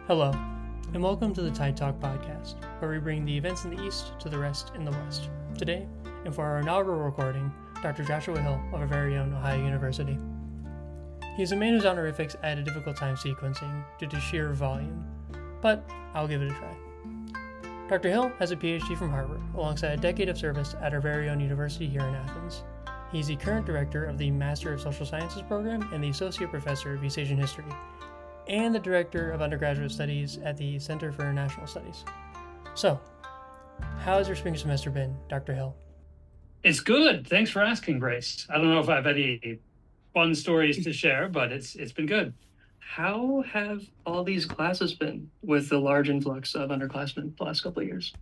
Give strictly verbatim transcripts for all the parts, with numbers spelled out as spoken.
Hello, and welcome to the Tide Talk podcast, where we bring the events in the East to the rest in the West. Today, and for our inaugural recording, Doctor Joshua Hill of our very own Ohio University. He is a man whose honorifics I had a difficult time sequencing due to sheer volume, but I'll give it a try. Doctor Hill has a P H D from Harvard, alongside a decade of service at our very own university here in Athens. He is the current director of the Master of Social Sciences program and the Associate Professor of East Asian History, and the Director of Undergraduate Studies at the Center for International Studies. So, how has your spring semester been, Doctor Hill? It's good. Thanks for asking, Grace. I don't know if I have any fun stories to share, but it's it's been good. How have all these classes been with the large influx of underclassmen the last couple of years?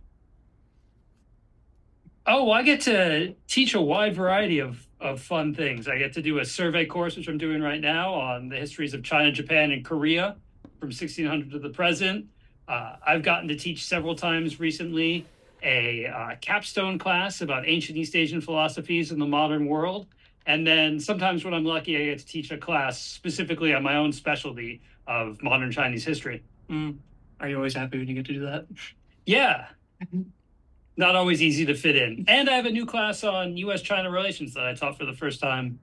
Oh, I get to teach a wide variety of, of fun things. I get to do a survey course, which I'm doing right now, on the histories of China, Japan, and Korea from sixteen hundred to the present. Uh, I've gotten to teach several times recently a uh, capstone class about ancient East Asian philosophies in the modern world. And then sometimes when I'm lucky, I get to teach a class specifically on my own specialty of modern Chinese history. Mm. Are you always happy when you get to do that? Yeah. Not always easy to fit in. And I have a new class on U S China relations that I taught for the first time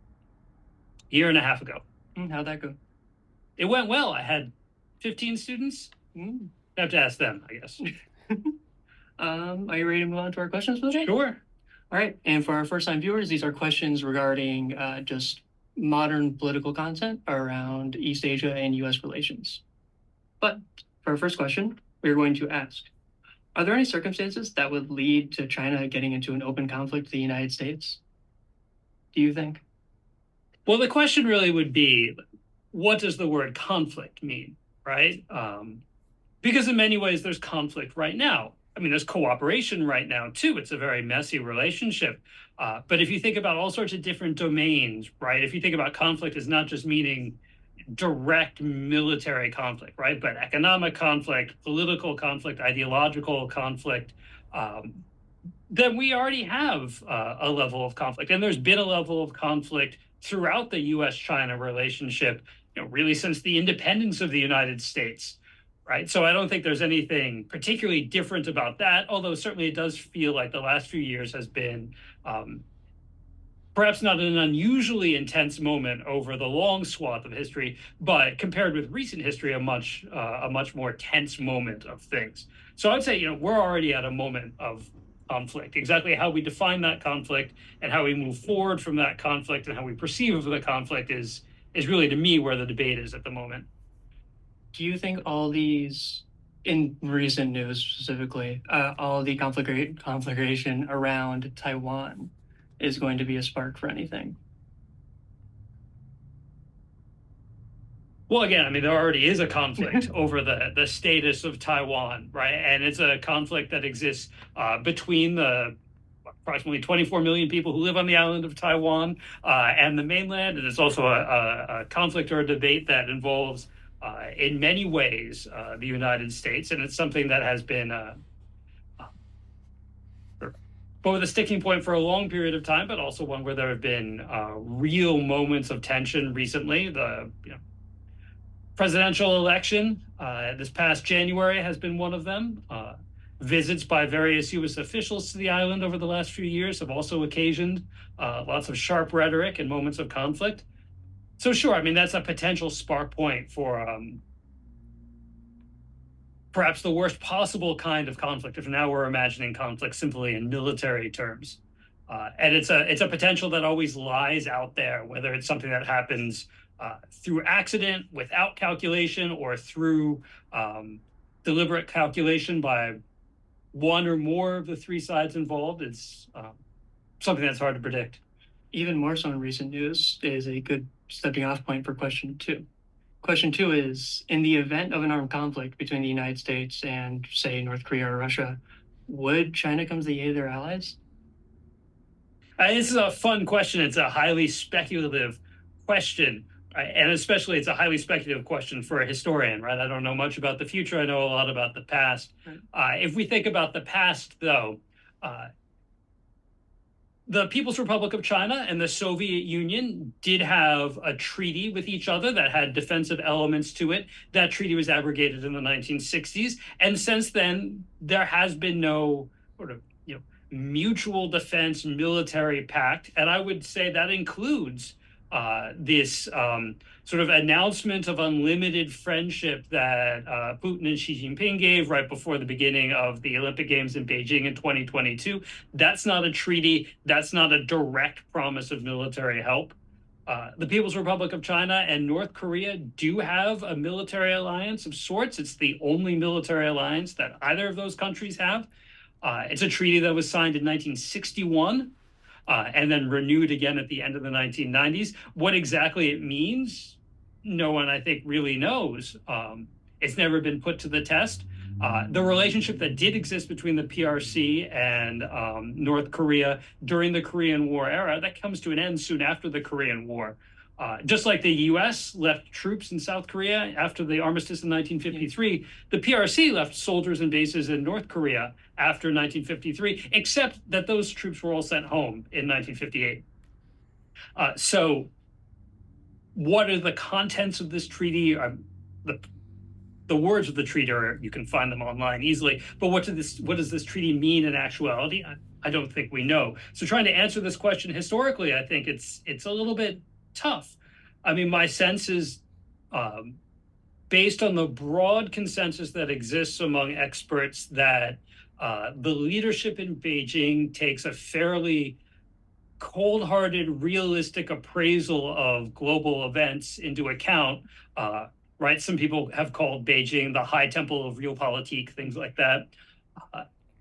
a year and a half ago. Mm, how'd that go? It went well. I had fifteen students. Mm. I have to ask them, I guess. um, are you ready to move on to our questions for the day? Sure. All right. And for our first-time viewers, these are questions regarding uh, just modern political content around East Asia and U S relations. But for our first question, we're going to ask, are there any circumstances that would lead to China getting into an open conflict with the United States? Do you think? Well, the question really would be, what does the word conflict mean, right? Um, because in many ways, there's conflict right now. I mean, there's cooperation right now, too. It's a very messy relationship. Uh, but if you think about all sorts of different domains, right? If you think about conflict as not just meaning direct military conflict, right? But economic conflict, political conflict, ideological conflict, um, then we already have uh, a level of conflict. And there's been a level of conflict throughout the U S China relationship, you know, really since the independence of the United States, right? So I don't think there's anything particularly different about that, although certainly it does feel like the last few years has been um, perhaps not an unusually intense moment over the long swath of history, but compared with recent history, a much uh, a much more tense moment of things. So I'd say, you know, we're already at a moment of conflict. Exactly how we define that conflict and how we move forward from that conflict and how we perceive the conflict is is really, to me, where the debate is at the moment. Do you think all these, in recent news specifically, uh, all the conflict conflagration around Taiwan is going to be a spark for anything? Well, again, I mean, there already is a conflict over the, the status of Taiwan, right? And it's a conflict that exists uh, between the approximately twenty-four million people who live on the island of Taiwan uh, and the mainland. And it's also a, a, a conflict or a debate that involves, uh, in many ways, uh, the United States. And it's something that has been uh, both a sticking point for a long period of time, but also one where there have been uh, real moments of tension recently. The you know, presidential election uh, this past January has been one of them. Uh, visits by various U S officials to the island over the last few years have also occasioned uh, lots of sharp rhetoric and moments of conflict. So sure, I mean, that's a potential spark point for um, perhaps the worst possible kind of conflict, if now we're imagining conflict simply in military terms. Uh, and it's a it's a potential that always lies out there, whether it's something that happens uh, through accident, without calculation, or through um, deliberate calculation by one or more of the three sides involved. It's um, something that's hard to predict. Even more so in recent news is a good stepping off point for question two. Question two is, in the event of an armed conflict between the United States and, say, North Korea or Russia, would China come to the aid of their allies? Uh, this is a fun question. It's a highly speculative question, right? And especially it's a highly speculative question for a historian, right? I don't know much about the future. I know a lot about the past. Right. Uh, if we think about the past, though, uh, the People's Republic of China and the Soviet Union did have a treaty with each other that had defensive elements to it. That treaty was abrogated in the nineteen sixties. And since then, there has been no sort of, you know, mutual defense military pact. And I would say that includes uh, this um, sort of announcement of unlimited friendship that uh, Putin and Xi Jinping gave right before the beginning of the Olympic Games in Beijing in twenty twenty-two. That's not a treaty. That's not a direct promise of military help. Uh, the People's Republic of China and North Korea do have a military alliance of sorts. It's the only military alliance that either of those countries have. Uh, it's a treaty that was signed in nineteen sixty-one. Uh, and then renewed again at the end of the nineteen nineties. What exactly it means, no one, I think, really knows. Um, it's never been put to the test. Uh, the relationship that did exist between the P R C and um, North Korea during the Korean War era, that comes to an end soon after the Korean War. Uh, just like the U S left troops in South Korea after the armistice in nineteen fifty-three, the P R C left soldiers and bases in North Korea after nineteen fifty-three, except that those troops were all sent home in nineteen fifty-eight. Uh, so what are the contents of this treaty? Uh, the, the words of the treaty are, you can find them online easily, but what, does this, what does this treaty mean in actuality? I, I don't think we know. So trying to answer this question historically, I think it's it's a little bit tough. I mean, my sense is, um, based on the broad consensus that exists among experts, that uh, the leadership in Beijing takes a fairly cold-hearted, realistic appraisal of global events into account. Uh, right? Some people have called Beijing the high temple of realpolitik, things like that. Uh,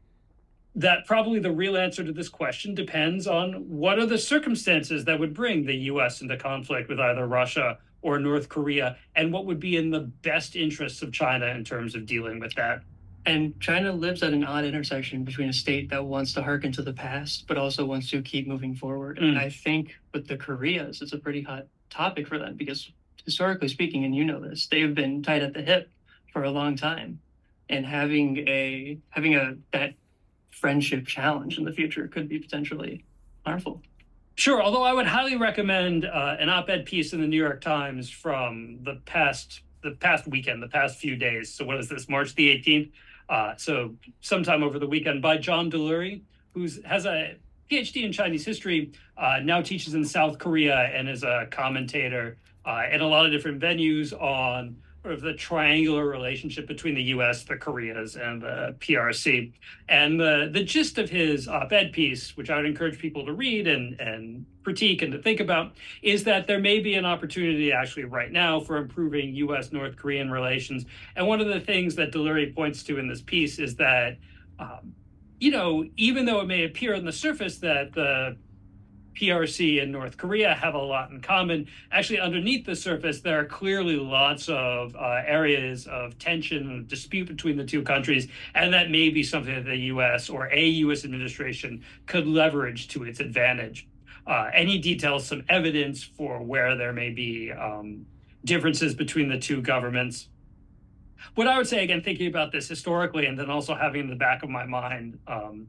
that probably the real answer to this question depends on what are the circumstances that would bring the U S into conflict with either Russia or North Korea, and what would be in the best interests of China in terms of dealing with that. And China lives at an odd intersection between a state that wants to hearken to the past, but also wants to keep moving forward. Mm. And I think with the Koreas, it's a pretty hot topic for them because historically speaking, and you know this, they've been tied at the hip for a long time. And having a having a that friendship challenge in the future could be potentially harmful. Sure, although I would highly recommend uh, an op-ed piece in the New York Times from the past the past weekend, the past few days. So what is this, March the eighteenth? Uh, so sometime over the weekend, by John Delury, who has a PhD in Chinese history, uh, now teaches in South Korea and is a commentator uh, in a lot of different venues on sort of the triangular relationship between the U S, the Koreas, and the P R C. And the, the gist of his op-ed piece, which I would encourage people to read and, and critique and to think about, is that there may be an opportunity actually right now for improving U S-North Korean relations. And one of the things that Delury points to in this piece is that, um, you know, even though it may appear on the surface that the P R C and North Korea have a lot in common, actually underneath the surface, there are clearly lots of uh, areas of tension and dispute between the two countries, and that may be something that the U S or a U S administration could leverage to its advantage. Uh, and he details some evidence for where there may be um, differences between the two governments. What I would say, again, thinking about this historically, and then also having in the back of my mind um,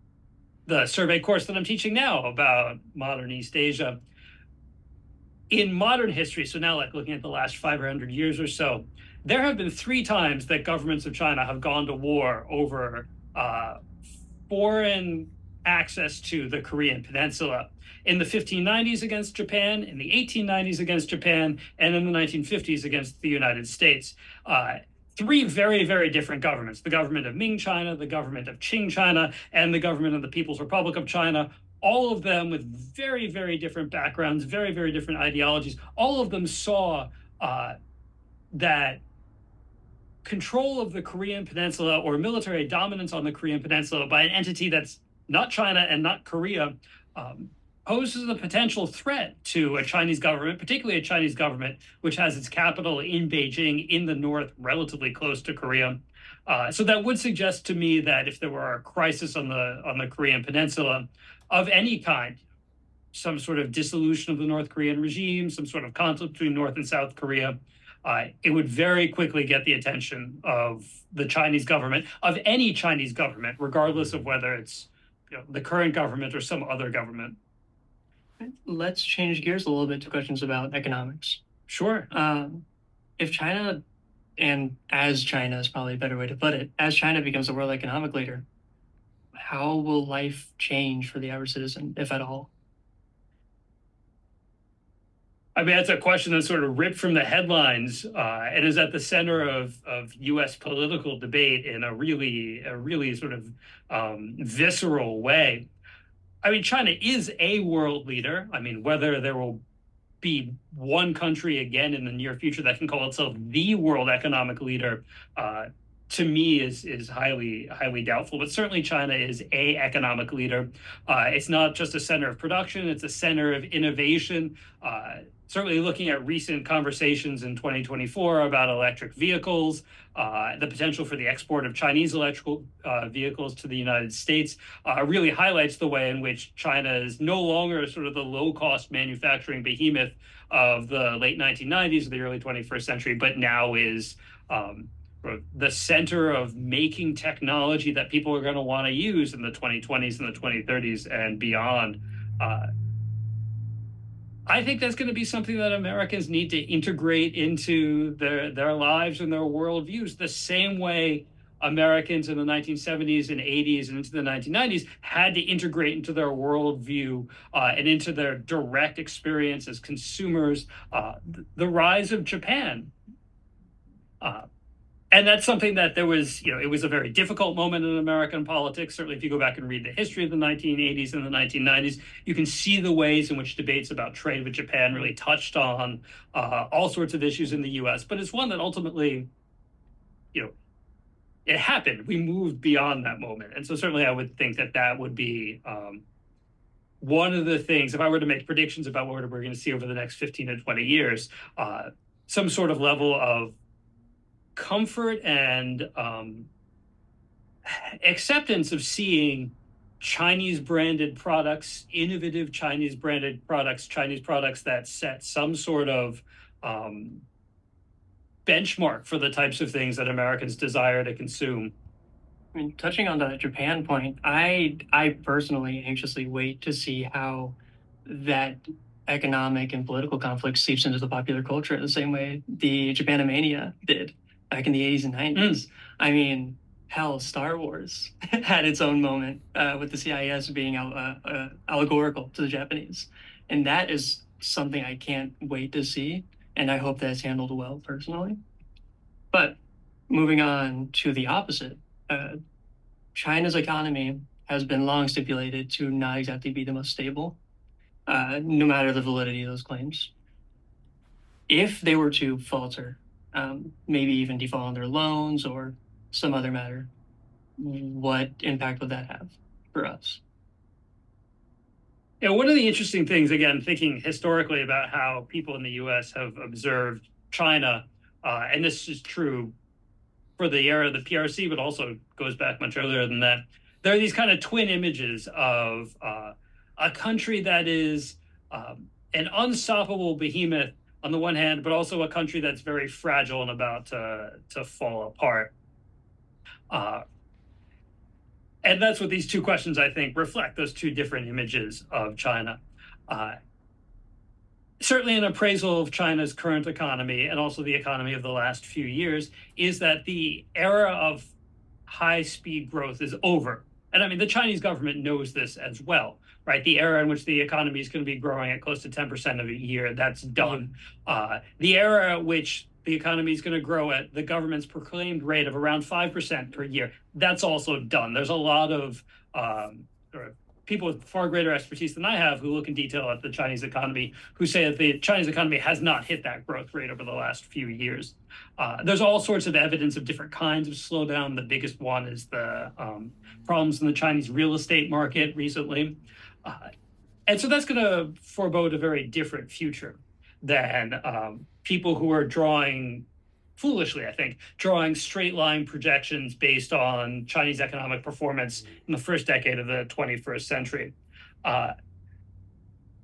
the survey course that I'm teaching now about modern East Asia. In modern history, so now like looking at the last five hundred years or so, there have been three times that governments of China have gone to war over uh, foreign access to the Korean Peninsula. In the fifteen nineties against Japan, in the eighteen nineties against Japan, and in the nineteen fifties against the United States. Uh, Three very, very different governments, the government of Ming China, the government of Qing China, and the government of the People's Republic of China, all of them with very, very different backgrounds, very, very different ideologies. All of them saw uh, that control of the Korean Peninsula or military dominance on the Korean Peninsula by an entity that's not China and not Korea um, poses a potential threat to a Chinese government, particularly a Chinese government which has its capital in Beijing, in the north, relatively close to Korea. Uh, so that would suggest to me that if there were a crisis on the on the Korean Peninsula of any kind, some sort of dissolution of the North Korean regime, some sort of conflict between North and South Korea, uh, it would very quickly get the attention of the Chinese government, of any Chinese government, regardless of whether it's you know, the current government or some other government. Let's change gears a little bit to questions about economics. Sure. Um, if China, and as China is probably a better way to put it, as China becomes the world economic leader, how will life change for the average citizen, if at all? I mean, that's a question that's sort of ripped from the headlines uh, and is at the center of, of U S political debate in a really, a really sort of um, visceral way. I mean, China is a world leader. I mean, whether there will be one country again in the near future that can call itself the world economic leader, uh, to me is is highly highly doubtful. But certainly China is a economic leader. Uh, it's not just a center of production; it's a center of innovation. Uh, certainly, looking at recent conversations in twenty twenty-four about electric vehicles, uh, the potential for the export of Chinese electrical uh, vehicles to the United States uh, really highlights the way in which China is no longer sort of the low-cost manufacturing behemoth of the late nineteen nineties or the early twenty-first century, but now is um, the center of making technology that people are going to want to use in the twenty twenties and the twenty thirties and beyond. Uh, I think that's going to be something that Americans need to integrate into their, their lives and their worldviews, the same way Americans in the nineteen seventies and eighties and into the nineteen nineties had to integrate into their worldview uh, and into their direct experience as consumers, uh, the rise of Japan. Uh, And that's something that there was, you know, it was a very difficult moment in American politics. Certainly, if you go back and read the history of the nineteen eighties and the nineteen nineties, you can see the ways in which debates about trade with Japan really touched on uh, all sorts of issues in the U S. But it's one that ultimately, you know, it happened. We moved beyond that moment. And so certainly I would think that that would be um, one of the things, if I were to make predictions about what we're going to see over the next fifteen to twenty years, uh, some sort of level of comfort and um, acceptance of seeing Chinese branded products, innovative Chinese branded products, Chinese products that set some sort of um, benchmark for the types of things that Americans desire to consume. I mean, touching on the Japan point, I I personally anxiously wait to see how that economic and political conflict seeps into the popular culture the same way the Japanomania did back in the eighties and nineties. Mm. I mean, hell, Star Wars had its own moment uh, with the C I S being uh, uh, allegorical to the Japanese. And that is something I can't wait to see. And I hope that's handled well personally. But moving on to the opposite, uh, China's economy has been long stipulated to not exactly be the most stable, uh, no matter the validity of those claims. If they were to falter, Um, maybe even default on their loans or some other matter, what impact would that have for us? Yeah, one of the interesting things, again, thinking historically about how people in the U S have observed China, uh, and this is true for the era of the P R C, but also goes back much earlier than that. There are these kind of twin images of uh, a country that is um, an unstoppable behemoth on the one hand, but also a country that's very fragile and about to, to fall apart. Uh, and that's what these two questions, I think, reflect, those two different images of China. Uh, certainly an appraisal of China's current economy and also the economy of the last few years is that the era of high-speed growth is over. And I mean, the Chinese government knows this as well, right? The era in which the economy is going to be growing at close to ten percent of a year, that's done. Uh, the era at which the economy is going to grow at the government's proclaimed rate of around five percent per year, that's also done. There's a lot of um, people with far greater expertise than I have who look in detail at the Chinese economy, who say that the Chinese economy has not hit that growth rate over the last few years. Uh, there's all sorts of evidence of different kinds of slowdown. The biggest one is the um, problems in the Chinese real estate market recently. Uh, and so that's going to forebode a very different future than um, people who are drawing, foolishly, I think, drawing straight line projections based on Chinese economic performance in the first decade of the twenty-first century. Uh,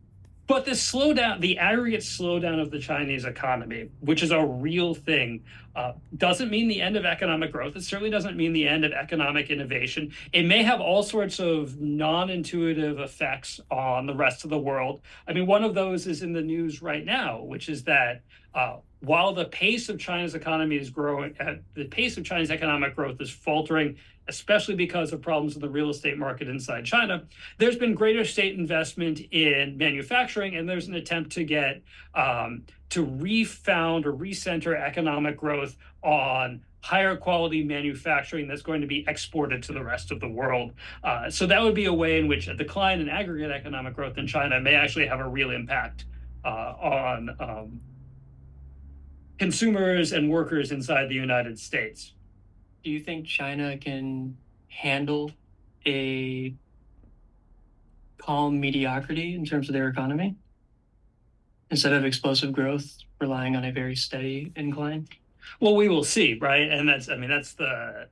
But this slowdown, the aggregate slowdown of the Chinese economy, which is a real thing, uh, doesn't mean the end of economic growth. It certainly doesn't mean the end of economic innovation. It may have all sorts of non-intuitive effects on the rest of the world. I mean, one of those is in the news right now, which is that uh, while the pace of China's economy is growing, uh, the pace of China's economic growth is faltering, especially because of problems in the real estate market inside China, there's been greater state investment in manufacturing, and there's an attempt to get um, to refound or recenter economic growth on higher quality manufacturing that's going to be exported to the rest of the world. Uh, so that would be a way in which a decline in aggregate economic growth in China may actually have a real impact uh, on um, consumers and workers inside the United States. Do you think China can handle a calm mediocrity in terms of their economy instead of explosive growth relying on a very steady incline? Well, we will see, right? And that's, I mean, that's the,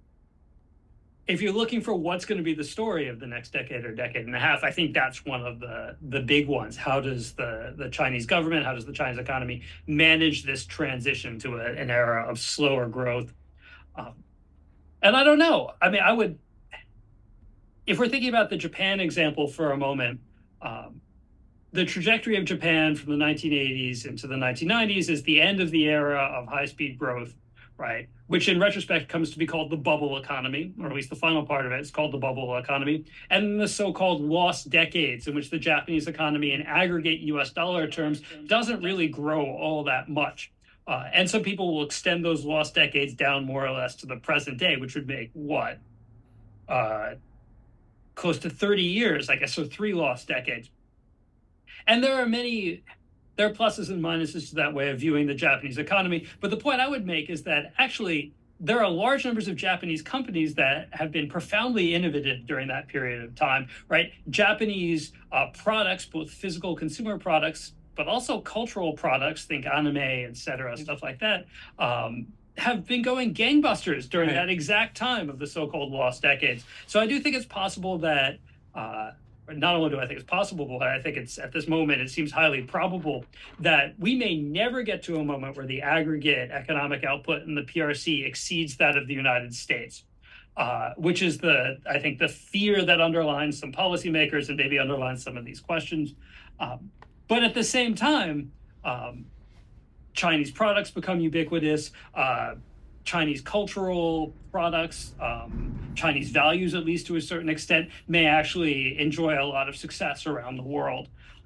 if you're looking for what's going to be the story of the next decade or decade and a half, I think that's one of the the big ones. How does the, the Chinese government, how does the Chinese economy manage this transition to a, an era of slower growth? Um, and I don't know. I mean, I would, if we're thinking about the Japan example for a moment, um, the trajectory of Japan from the nineteen eighties into the nineteen nineties is the end of the era of high-speed growth, right? Which in retrospect comes to be called the bubble economy, or at least the final part of it is called the bubble economy. And the so-called lost decades in which the Japanese economy in aggregate U S dollar terms doesn't really grow all that much. Uh, and some people will extend those lost decades down more or less to the present day, which would make what? Uh, close to thirty years, I guess, so three lost decades. And there are many, there are pluses and minuses to that way of viewing the Japanese economy. But the point I would make is that actually there are large numbers of Japanese companies that have been profoundly innovative during that period of time, right? Japanese uh, products, both physical consumer products, but also cultural products, think anime, et cetera, stuff like that, um, have been going gangbusters during right. that exact time of the so-called lost decades. So I do think it's possible that, uh, not only do I think it's possible, but I think it's at this moment, it seems highly probable that we may never get to a moment where the aggregate economic output in the P R C exceeds that of the United States, uh, which is the, I think, the fear that underlines some policymakers and maybe underlines some of these questions. Um, But at the same time, um, Chinese products become ubiquitous. Uh, Chinese cultural products, um, Chinese values, at least to a certain extent, may actually enjoy a lot of success around the world.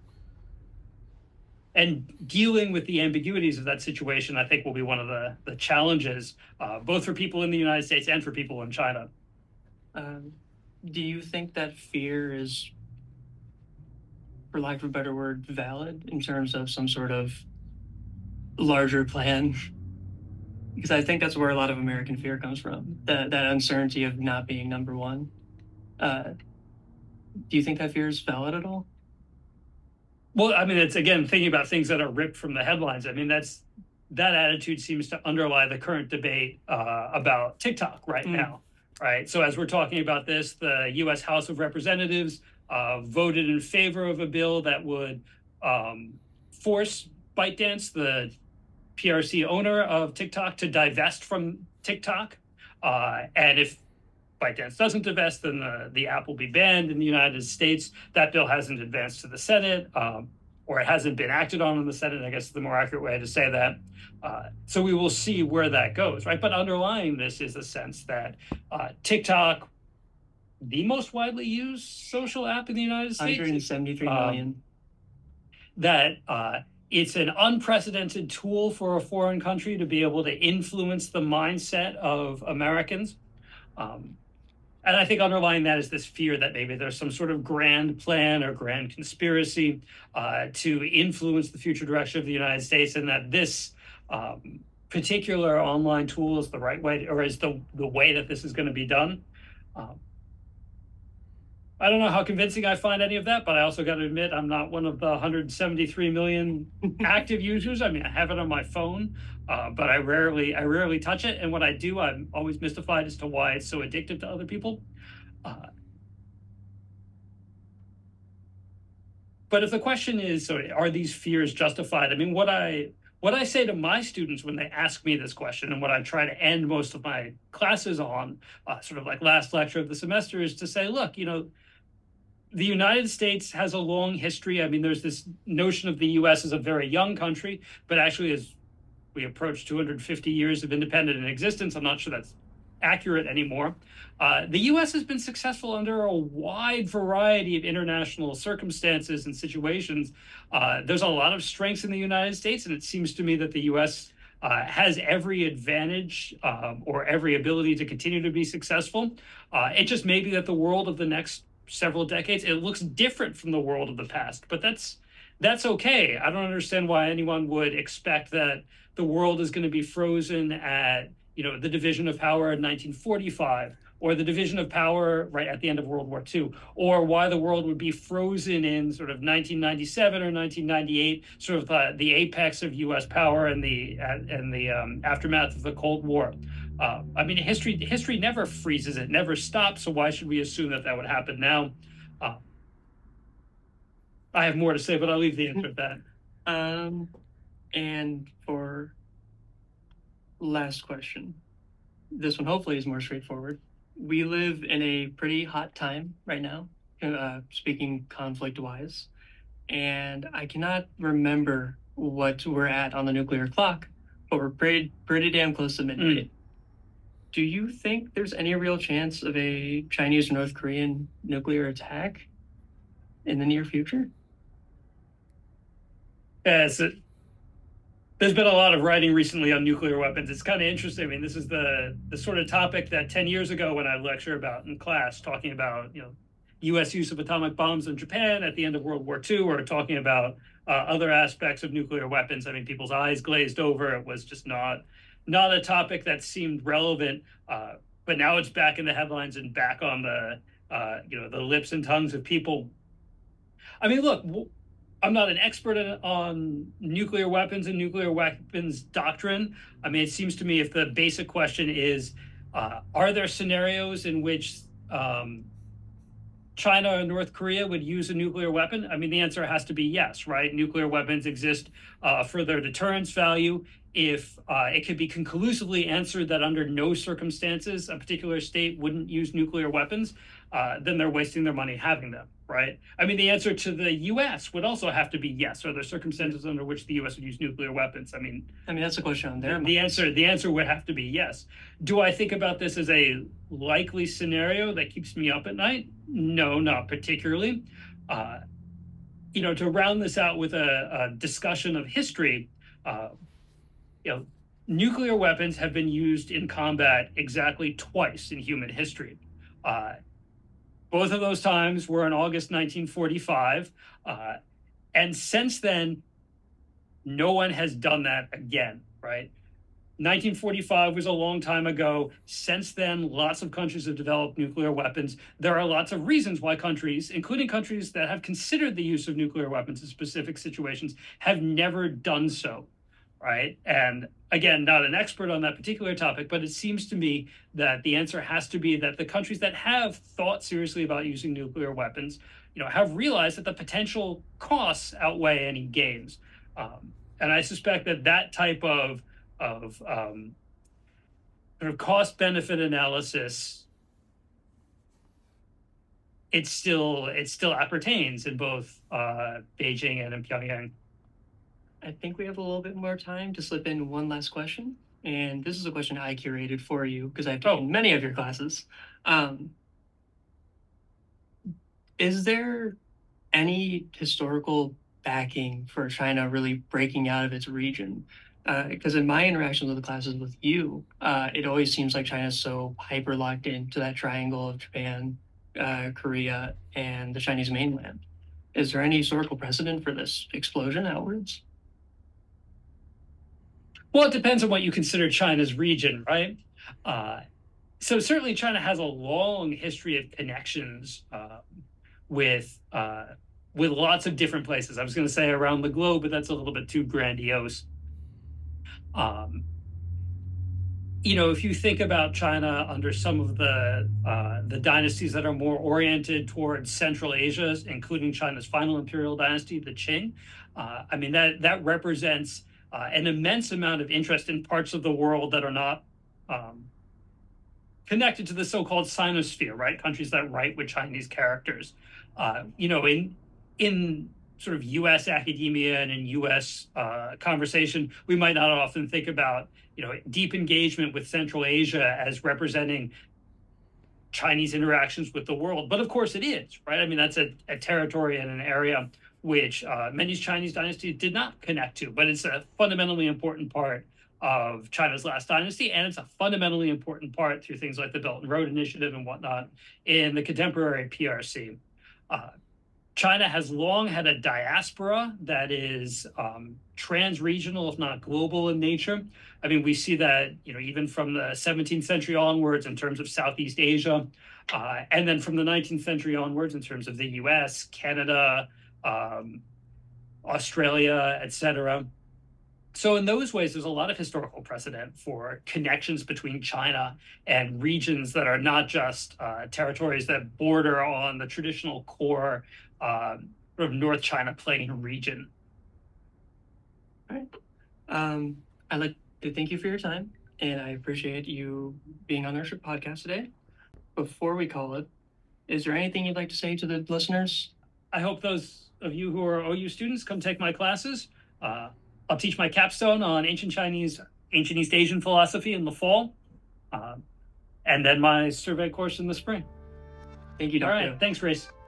And dealing with the ambiguities of that situation, I think, will be one of the, the challenges, uh, both for people in the United States and for people in China. Um, do you think that fear is, for lack of a better word, valid in terms of some sort of larger plan? Because I think that's where a lot of American fear comes from, that, that uncertainty of not being number one. Uh, do you think that fear is valid at all? Well, I mean, it's, again, thinking about things that are ripped from the headlines. I mean, that's that attitude seems to underlie the current debate uh, about TikTok right mm. now, right? So as we're talking about this, the U S House of Representatives uh, voted in favor of a bill that would um, force ByteDance, the P R C owner of TikTok, to divest from TikTok. Uh, and if ByteDance doesn't divest, then the, the app will be banned in the United States. That bill hasn't advanced to the Senate, um, or it hasn't been acted on in the Senate, I guess is the more accurate way to say that. Uh, so we will see where that goes, right? But underlying this is the sense that uh, TikTok, the most widely used social app in the United States, one hundred seventy-three million. Um, that uh, it's an unprecedented tool for a foreign country to be able to influence the mindset of Americans. Um, and I think underlying that is this fear that maybe there's some sort of grand plan or grand conspiracy uh, to influence the future direction of the United States, and that this um, particular online tool is the right way, or is the, the way that this is going to be done. Um, I don't know how convincing I find any of that, but I also got to admit I'm not one of the one hundred seventy-three million active users. I mean, I have it on my phone, uh, but I rarely, I rarely touch it. And when I do, I'm always mystified as to why it's so addictive to other people. Uh, but if the question is, so are these fears justified? I mean, what I what I say to my students when they ask me this question, and what I try to end most of my classes on, uh, sort of like last lecture of the semester, is to say, look, you know, the United States has a long history. I mean, there's this notion of the U S as a very young country, but actually as we approach two hundred fifty years of independent existence, I'm not sure that's accurate anymore. Uh, the U S has been successful under a wide variety of international circumstances and situations. Uh, there's a lot of strengths in the United States, and it seems to me that the U S uh, has every advantage um, or every ability to continue to be successful. Uh, it just may be that the world of the next several decades, it looks different from the world of the past, but that's that's okay. I don't understand why anyone would expect that the world is going to be frozen at, you know, the division of power in nineteen forty-five, or the division of power right at the end of World War Two, or why the world would be frozen in sort of nineteen ninety-seven or nineteen ninety-eight, sort of the, the apex of U S power and the and the um, aftermath of the Cold War. Uh, I mean, history history never freezes, it never stops. So why should we assume that that would happen now? Uh, I have more to say, but I'll leave the answer at that. Um, and for last question, this one hopefully is more straightforward. We live in a pretty hot time right now, uh, speaking conflict-wise, and I cannot remember what we're at on the nuclear clock, but we're pretty pretty damn close to midnight. Mm. Do you think there's any real chance of a Chinese or North Korean nuclear attack in the near future? Yes, it, there's been a lot of writing recently on nuclear weapons. It's kind of interesting. I mean, this is the the sort of topic that ten years ago when I lecture about in class, talking about, you know, U S use of atomic bombs in Japan at the end of World War Two, or talking about uh, other aspects of nuclear weapons. I mean, people's eyes glazed over. It was just not not a topic that seemed relevant. Uh, but now it's back in the headlines and back on the uh, you know the lips and tongues of people. I mean, look. I'm not an expert on nuclear weapons and nuclear weapons doctrine. I mean, it seems to me if the basic question is, uh, are there scenarios in which um, China or North Korea would use a nuclear weapon? I mean, the answer has to be yes, right? Nuclear weapons exist uh, for their deterrence value. If uh, it could be conclusively answered that under no circumstances a particular state wouldn't use nuclear weapons, uh, then they're wasting their money having them, right? I mean, the answer to the U S would also have to be yes. Are there circumstances under which the U S would use nuclear weapons? I mean, I mean that's a question on there. The answer, the answer would have to be yes. Do I think about this as a likely scenario that keeps me up at night? No, not particularly. Uh, you know, to round this out with a, a discussion of history, uh, you know, nuclear weapons have been used in combat exactly twice in human history. Uh, both of those times were in August nineteen forty-five. Uh, and since then, no one has done that again, right? nineteen forty-five was a long time ago. Since then, lots of countries have developed nuclear weapons. There are lots of reasons why countries, including countries that have considered the use of nuclear weapons in specific situations, have never done so. Right. And again, not an expert on that particular topic, but it seems to me that the answer has to be that the countries that have thought seriously about using nuclear weapons, you know, have realized that the potential costs outweigh any gains. Um, and I suspect that that type of of um, sort of cost benefit analysis, it still it still appertains in both uh, Beijing and in Pyongyang. I think we have a little bit more time to slip in one last question. And this is a question I curated for you because I've taken oh. many of your classes. Um, is there any historical backing for China really breaking out of its region? Because uh, in my interactions with the classes with you, uh, it always seems like China is so hyper locked into that triangle of Japan, uh, Korea, and the Chinese mainland. Is there any historical precedent for this explosion outwards? Well, it depends on what you consider China's region, right? Uh, so certainly China has a long history of connections uh, with uh, with lots of different places. I was going to say around the globe, but that's a little bit too grandiose. Um, you know, if you think about China under some of the uh, the dynasties that are more oriented towards Central Asia, including China's final imperial dynasty, the Qing, uh, I mean, that that represents uh, an immense amount of interest in parts of the world that are not um, connected to the so-called Sinosphere, right? Countries that write with Chinese characters. Uh, you know, in in sort of U S academia and in U S uh, conversation, we might not often think about, you know, deep engagement with Central Asia as representing Chinese interactions with the world. But of course it is, right? I mean, that's a, a territory and an area which uh, many Chinese dynasties did not connect to, but it's a fundamentally important part of China's last dynasty, and it's a fundamentally important part through things like the Belt and Road Initiative and whatnot in the contemporary P R C. Uh, China has long had a diaspora that is um, trans-regional, if not global in nature. I mean, we see that, you know, even from the seventeenth century onwards in terms of Southeast Asia, uh, and then from the nineteenth century onwards in terms of the U S, Canada, um, Australia, et cetera. So in those ways, there's a lot of historical precedent for connections between China and regions that are not just uh, territories that border on the traditional core uh, sort of North China Plain region. All right. Um, I'd like to thank you for your time, and I appreciate you being on our podcast today. Before we call it, is there anything you'd like to say to the listeners? I hope those of you who are O U students come take my classes. Uh, I'll teach my capstone on ancient Chinese, ancient East Asian philosophy in the fall, uh, and then my survey course in the spring. Thank you, Doctor All right, thanks, Race.